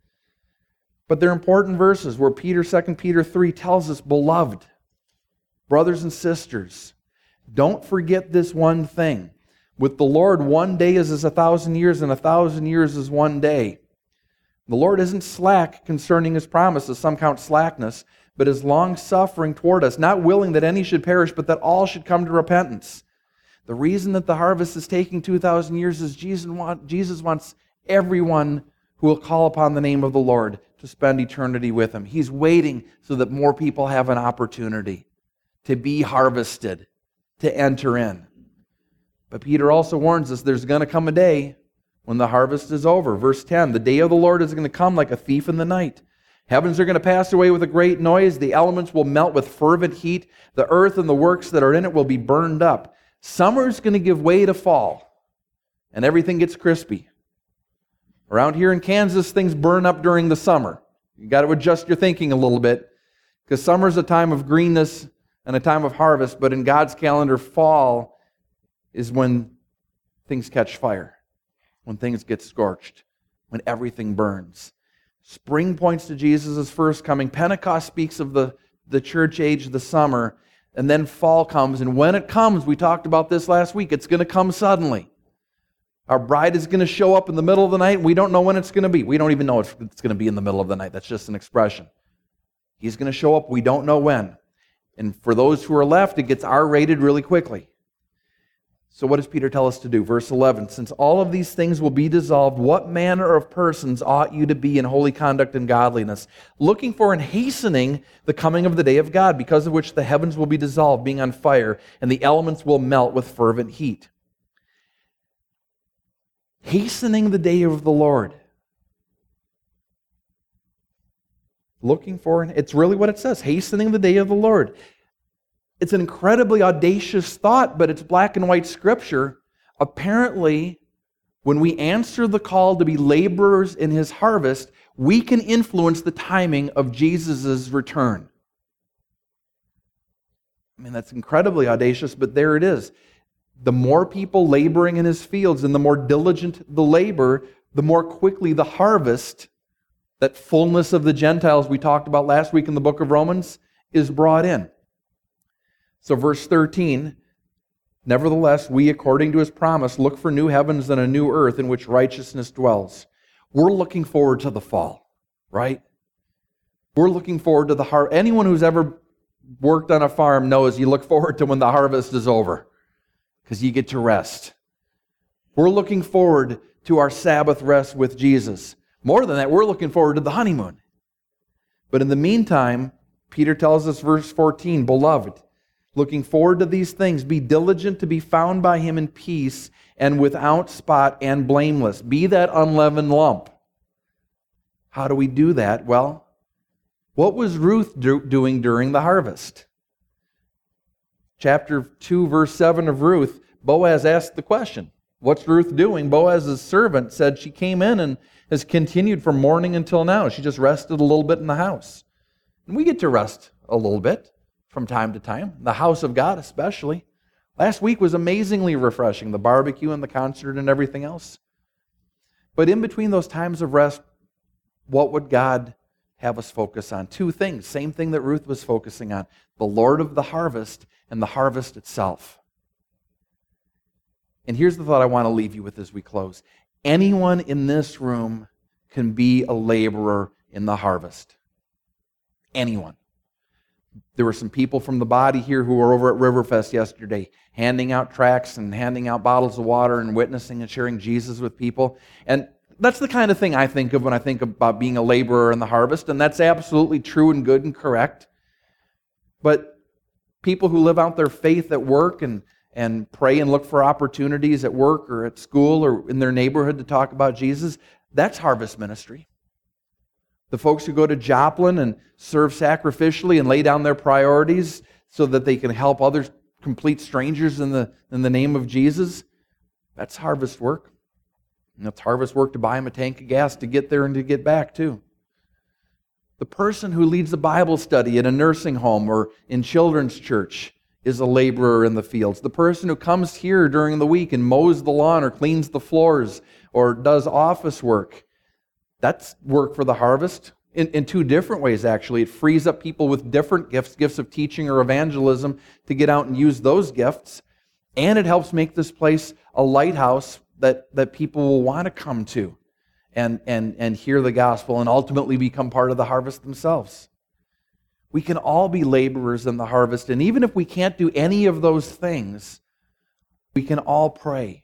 But they're important verses where 2 Peter 3 tells us, beloved, brothers and sisters, don't forget this one thing. With the Lord, one day is as 1,000 years, and 1,000 years is one day. The Lord isn't slack concerning His promises, some count slackness, but is long-suffering toward us, not willing that any should perish, but that all should come to repentance. The reason that the harvest is taking 2,000 years is Jesus wants everyone who will call upon the name of the Lord to spend eternity with Him. He's waiting so that more people have an opportunity to be harvested, to enter in. But Peter also warns us there's going to come a day when the harvest is over. Verse 10, the day of the Lord is going to come like a thief in the night. Heavens are going to pass away with a great noise. The elements will melt with fervent heat. The earth and the works that are in it will be burned up. Summer's going to give way to fall, and everything gets crispy. Around here in Kansas, things burn up during the summer. You've got to adjust your thinking a little bit, because summer's a time of greenness and a time of harvest, but in God's calendar, fall is when things catch fire, when things get scorched, when everything burns. Spring points to Jesus' first coming. Pentecost speaks of the church age, the summer, and then fall comes. And when it comes, we talked about this last week, it's going to come suddenly. Our bride is going to show up in the middle of the night. We don't know when it's going to be. We don't even know if it's going to be in the middle of the night. That's just an expression. He's going to show up. We don't know when. And for those who are left, it gets R-rated really quickly. So what does Peter tell us to do? Verse 11, since all of these things will be dissolved, what manner of persons ought you to be in holy conduct and godliness, looking for and hastening the coming of the day of God, because of which the heavens will be dissolved, being on fire, and the elements will melt with fervent heat. Hastening the day of the Lord. Looking for, it's really what it says, hastening the day of the Lord. It's an incredibly audacious thought, but it's black and white scripture. Apparently, when we answer the call to be laborers in His harvest, we can influence the timing of Jesus' return. I mean, that's incredibly audacious, but there it is. The more people laboring in His fields and the more diligent the labor, the more quickly the harvest, that fullness of the Gentiles we talked about last week in the book of Romans, is brought in. So verse 13, nevertheless, we, according to His promise, look for new heavens and a new earth in which righteousness dwells. We're looking forward to the fall, right? We're looking forward to the harvest. Anyone who's ever worked on a farm knows you look forward to when the harvest is over, because you get to rest. We're looking forward to our Sabbath rest with Jesus. More than that, we're looking forward to the honeymoon. But in the meantime, Peter tells us, verse 14, beloved, looking forward to these things, be diligent to be found by Him in peace and without spot and blameless. Be that unleavened lump. How do we do that? Well, what was Ruth doing during the harvest? Chapter 2, verse 7 of Ruth, Boaz asked the question, what's Ruth doing? Boaz's servant said she came in and has continued from morning until now. She just rested a little bit in the house. And we get to rest a little bit from time to time, the house of God especially. Last week was amazingly refreshing, the barbecue and the concert and everything else. But in between those times of rest, what would God have us focus on? Two things, same thing that Ruth was focusing on, the Lord of the harvest and the harvest itself. And here's the thought I want to leave you with as we close. Anyone in this room can be a laborer in the harvest. Anyone. There were some people from the body here who were over at Riverfest yesterday, handing out tracts and handing out bottles of water and witnessing and sharing Jesus with people. And that's the kind of thing I think of when I think about being a laborer in the harvest, and that's absolutely true and good and correct. But people who live out their faith at work and pray and look for opportunities at work or at school or in their neighborhood to talk about Jesus, that's harvest ministry. The folks who go to Joplin and serve sacrificially and lay down their priorities so that they can help others, complete strangers in the name of Jesus, that's harvest work. And it's harvest work to buy them a tank of gas to get there and to get back too. The person who leads a Bible study in a nursing home or in children's church is a laborer in the fields. The person who comes here during the week and mows the lawn or cleans the floors or does office work, that's work for the harvest in two different ways, actually. It frees up people with different gifts of teaching or evangelism, to get out and use those gifts. And it helps make this place a lighthouse that people will want to come to and hear the gospel and ultimately become part of the harvest themselves. We can all be laborers in the harvest, and even if we can't do any of those things, we can all pray,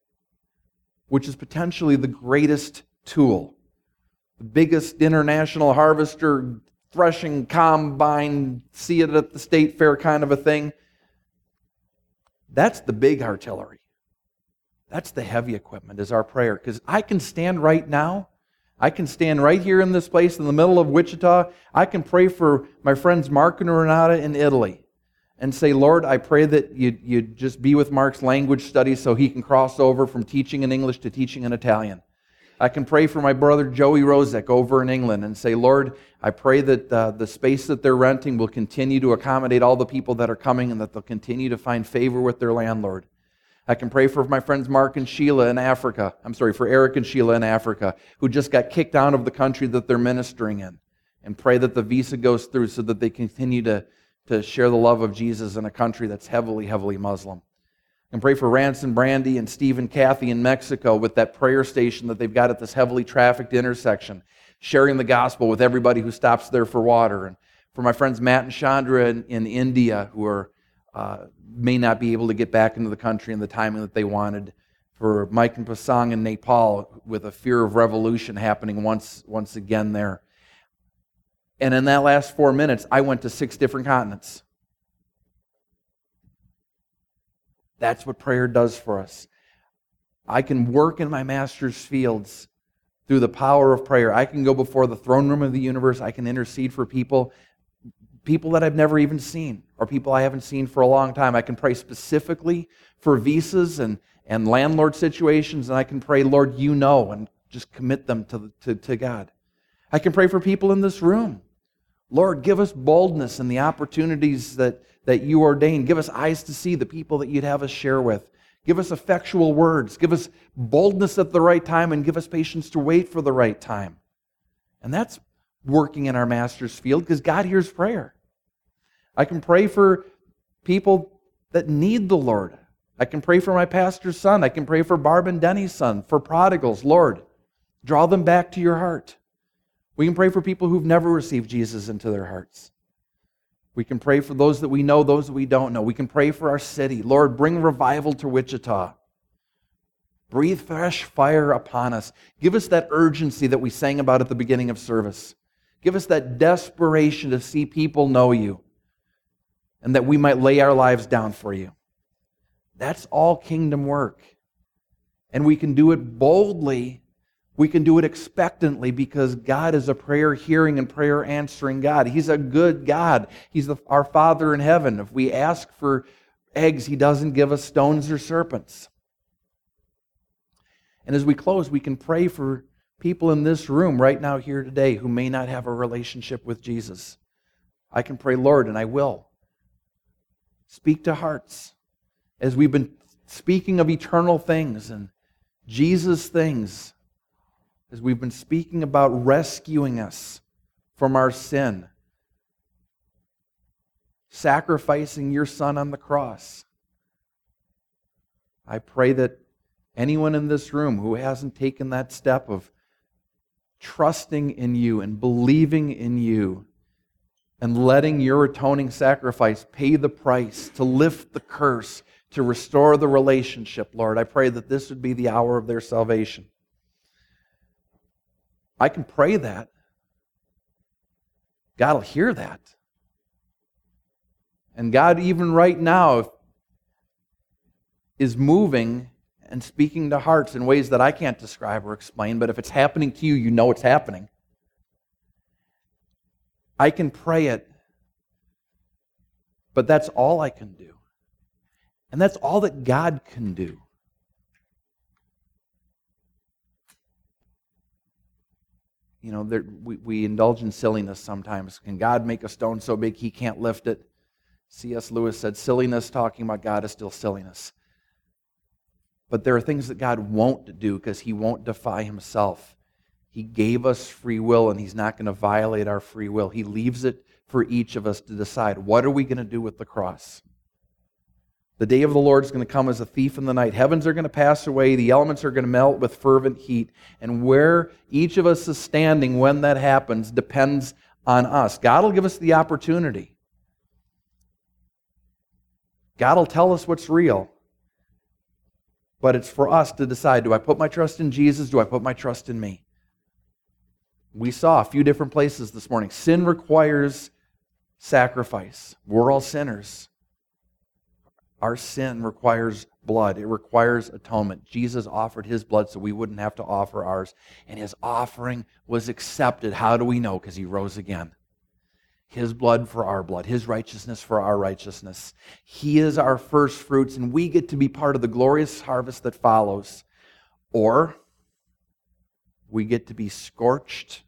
which is potentially the greatest tool. The biggest international harvester, threshing combine, see it at the state fair kind of a thing. That's the big artillery. That's the heavy equipment, is our prayer. Because I can stand right now, I can stand right here in this place in the middle of Wichita. I can pray for my friends Mark and Renata in Italy and say, Lord, I pray that you just be with Mark's language studies so he can cross over from teaching in English to teaching in Italian. I can pray for my brother Joey Rozek over in England and say, Lord, I pray that the space that they're renting will continue to accommodate all the people that are coming and that they'll continue to find favor with their landlord. I can pray for my friends Mark and Sheila in Africa. For Eric and Sheila in Africa, who just got kicked out of the country that they're ministering in, and pray that the visa goes through so that they continue to share the love of Jesus in a country that's heavily, heavily Muslim. And pray for Rance and Brandy and Steve and Kathy in Mexico with that prayer station that they've got at this heavily trafficked intersection, sharing the gospel with everybody who stops there for water. And for my friends Matt and Chandra in India, who are may not be able to get back into the country in the timing that they wanted. For Mike and Pasang in Nepal, with a fear of revolution happening once again there. And in that last 4 minutes, I went to 6 different continents. That's what prayer does for us. I can work in my master's fields through the power of prayer. I can go before the throne room of the universe. I can intercede for people that I've never even seen, or people I haven't seen for a long time. I can pray specifically for visas and landlord situations, and I can pray, Lord, you know, and just commit them to God. I can pray for people in this room. Lord, give us boldness in the opportunities that you ordain. Give us eyes to see the people that you'd have us share with. Give us effectual words. Give us boldness at the right time, and give us patience to wait for the right time. And that's working in our master's field, because God hears prayer. I can pray for people that need the Lord. I can pray for my pastor's son. I can pray for Barb and Denny's son, for prodigals. Lord, draw them back to your heart. We can pray for people who've never received Jesus into their hearts. We can pray for those that we know, those that we don't know. We can pray for our city. Lord, bring revival to Wichita. Breathe fresh fire upon us. Give us that urgency that we sang about at the beginning of service. Give us that desperation to see people know you, and that we might lay our lives down for you. That's all kingdom work. And we can do it boldly We can do it expectantly because God is a prayer-hearing and prayer-answering God. He's a good God. He's our Father in heaven. If we ask for eggs, He doesn't give us stones or serpents. And as we close, we can pray for people in this room right now here today who may not have a relationship with Jesus. I can pray, Lord, and I will. Speak to hearts. As we've been speaking of eternal things and Jesus things, as we've been speaking about rescuing us from our sin, sacrificing your Son on the cross, I pray that anyone in this room who hasn't taken that step of trusting in you and believing in you and letting your atoning sacrifice pay the price to lift the curse, to restore the relationship, Lord, I pray that this would be the hour of their salvation. I can pray that. God will hear that. And God, even right now, is moving and speaking to hearts in ways that I can't describe or explain, but if it's happening to you, you know it's happening. I can pray it, but that's all I can do. And that's all that God can do. You know, we indulge in silliness sometimes. Can God make a stone so big He can't lift it? C.S. Lewis said, silliness talking about God is still silliness. But there are things that God won't do because He won't defy Himself. He gave us free will, and He's not going to violate our free will. He leaves it for each of us to decide, what are we going to do with the cross? The day of the Lord is going to come as a thief in the night. Heavens are going to pass away. The elements are going to melt with fervent heat. And where each of us is standing when that happens depends on us. God will give us the opportunity. God will tell us what's real. But it's for us to decide, do I put my trust in Jesus? Do I put my trust in me? We saw a few different places this morning. Sin requires sacrifice. We're all sinners. Our sin requires blood. It requires atonement. Jesus offered His blood so we wouldn't have to offer ours. And His offering was accepted. How do we know? Because He rose again. His blood for our blood. His righteousness for our righteousness. He is our first fruits, and we get to be part of the glorious harvest that follows. Or we get to be scorched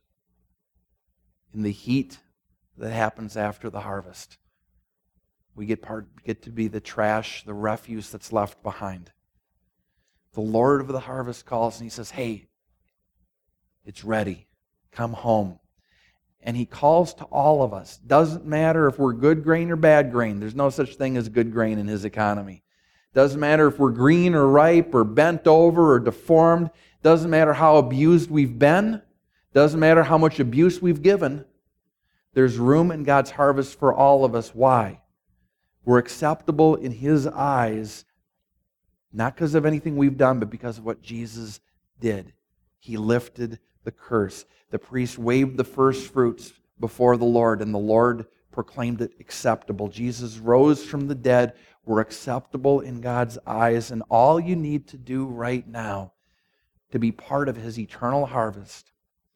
in the heat that happens after the harvest. We get to be the trash, the refuse that's left behind. The Lord of the harvest calls and He says, hey, it's ready. Come home. And He calls to all of us. Doesn't matter if we're good grain or bad grain. There's no such thing as good grain in His economy. Doesn't matter if we're green or ripe or bent over or deformed. Doesn't matter how abused we've been. Doesn't matter how much abuse we've given. There's room in God's harvest for all of us. Why? We're acceptable in His eyes, not because of anything we've done, but because of what Jesus did. He lifted the curse. The priest waved the first fruits before the Lord, and the Lord proclaimed it acceptable. Jesus rose from the dead. We're acceptable in God's eyes, and all you need to do right now to be part of His eternal harvest,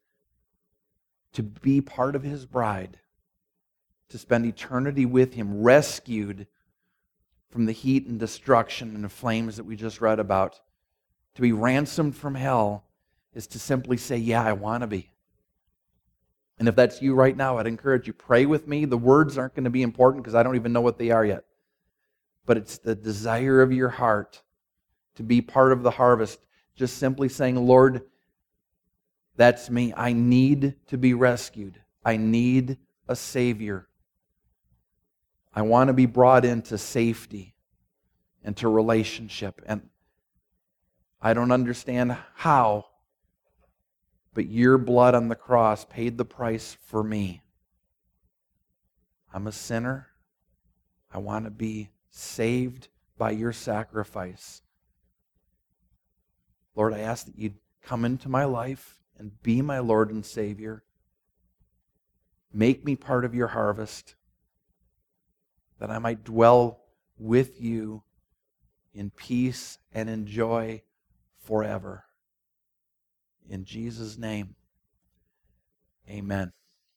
to be part of His bride, to spend eternity with Him, rescued from the heat and destruction and the flames that we just read about, to be ransomed from hell, is to simply say, yeah, I want to be. And if that's you right now, I'd encourage you, pray with me. The words aren't going to be important because I don't even know what they are yet. But it's the desire of your heart to be part of the harvest, just simply saying, Lord, that's me. I need to be rescued. I need a Savior. I want to be brought into safety and to relationship. And I don't understand how, but your blood on the cross paid the price for me. I'm a sinner. I want to be saved by your sacrifice. Lord, I ask that you'd come into my life and be my Lord and Savior. Make me part of your harvest, that I might dwell with you in peace and in joy forever. In Jesus' name, amen.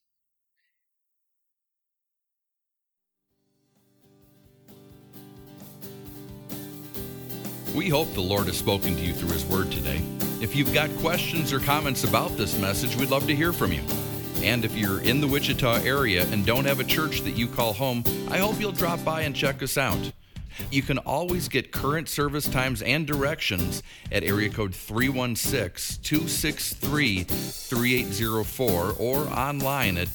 We hope the Lord has spoken to you through His Word today. If you've got questions or comments about this message, we'd love to hear from you. And if you're in the Wichita area and don't have a church that you call home, I hope you'll drop by and check us out. You can always get current service times and directions at area code 316-263-3804 or online at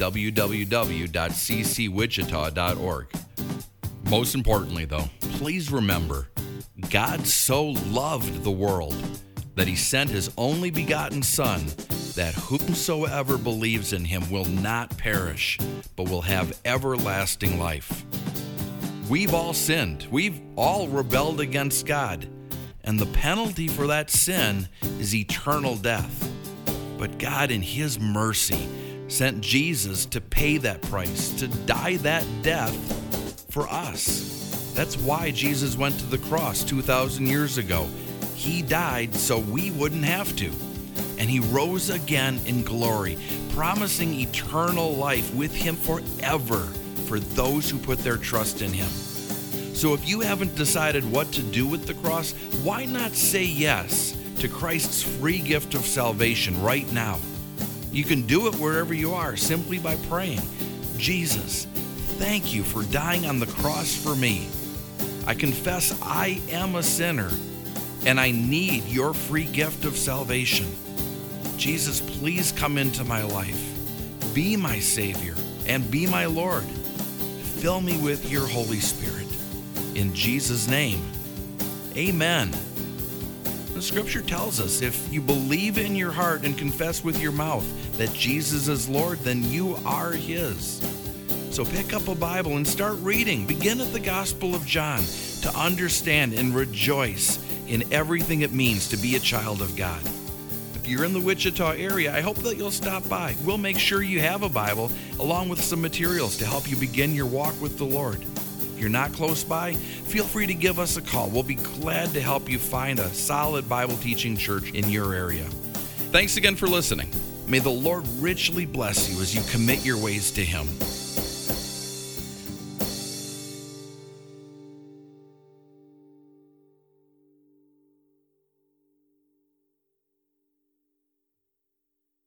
www.ccwichita.org. Most importantly, though, please remember, God so loved the world that He sent His only begotten Son, that whomsoever believes in Him will not perish, but will have everlasting life. We've all sinned. We've all rebelled against God. And the penalty for that sin is eternal death. But God, in His mercy, sent Jesus to pay that price, to die that death for us. That's why Jesus went to the cross 2,000 years ago. He died so we wouldn't have to. And He rose again in glory, promising eternal life with Him forever for those who put their trust in Him. So if you haven't decided what to do with the cross, why not say yes to Christ's free gift of salvation right now? You can do it wherever you are simply by praying, Jesus, thank you for dying on the cross for me. I confess I am a sinner and I need your free gift of salvation. Jesus, please come into my life. Be my Savior and be my Lord. Fill me with your Holy Spirit. In Jesus' name, amen. The Scripture tells us if you believe in your heart and confess with your mouth that Jesus is Lord, then you are His. So pick up a Bible and start reading. Begin at the Gospel of John to understand and rejoice in everything it means to be a child of God. If you're in the Wichita area, I hope that you'll stop by. We'll make sure you have a Bible along with some materials to help you begin your walk with the Lord. If you're not close by, feel free to give us a call. We'll be glad to help you find a solid Bible teaching church in your area. Thanks again for listening. May the Lord richly bless you as you commit your ways to Him.